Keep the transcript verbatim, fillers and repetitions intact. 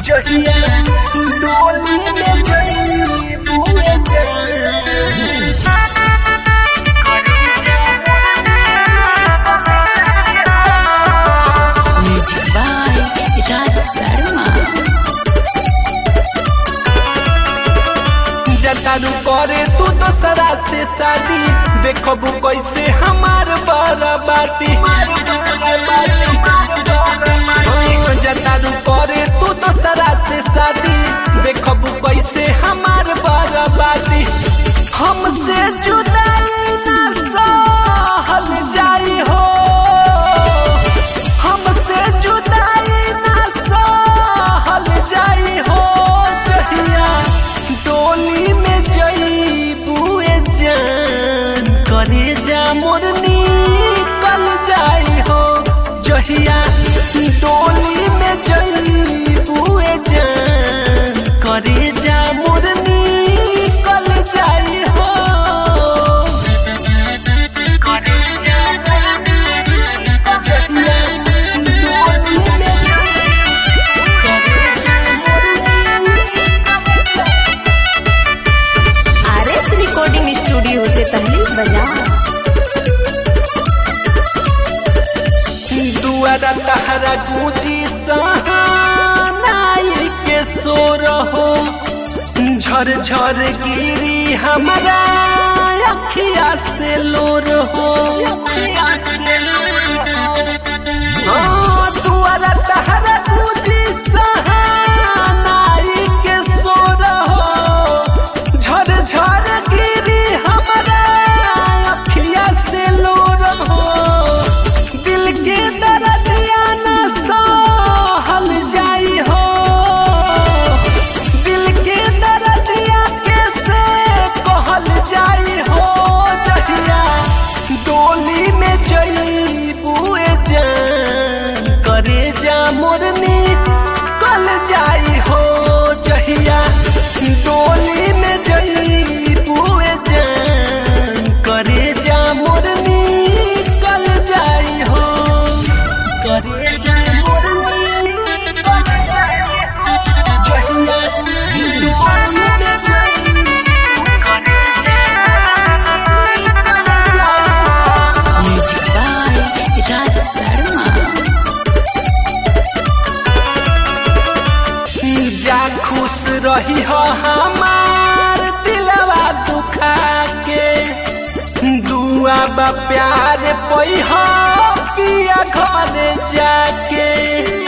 जहिया डोली में जई बुए म्यूजिक बाय राज शर्मा। जतारू करे तू दोसरा से शादी देखबू कैसे हमार बर्बादी। जतारू करे तू दोसरा से शादी देखबू कैसे हमार बर्बादी। हमसे जुदाई ना सहल जाई हो, हमसे जुदाई ना सहल जाई हो। जहिया डोली में जई बुए जान करे जा मुरनी कल जाई हो। जहिया डोली में जई बुए जान करे जा मुरनी कल जाई हो। करे जा जहिया डोली में करे जा मुरनी। आरएस रिकॉर्डिंग स्टूडियो होते पहले बजा। दुआरा तहरा गूंजी सहानाई के सोर हो, झर झर गिरी हमारा अखिया से लोर हो। हाँ, दुआरा तहरा गूंजी सहानाई के सोर हो, झर झर गिरी हमारा अखिया से लोर हो। दिल के दर्दिया न सहल जाई हो, दिल के दर्दिया कैसे कहल जाई हो। जहिया डोली में जई बुए जान करे जा मुरनी कल जाई हो। जहिया डोली में जई बुए जान करे जा मुरनी कल जाई हो। करे जा मुरनी जहिया डोली में जई करे जा म्यूजिक बाय राज शर्मा। जा खुश रही हो हमार दिलवा दुखा के। दुआ बा प्यार पई हो पिया घर जाके।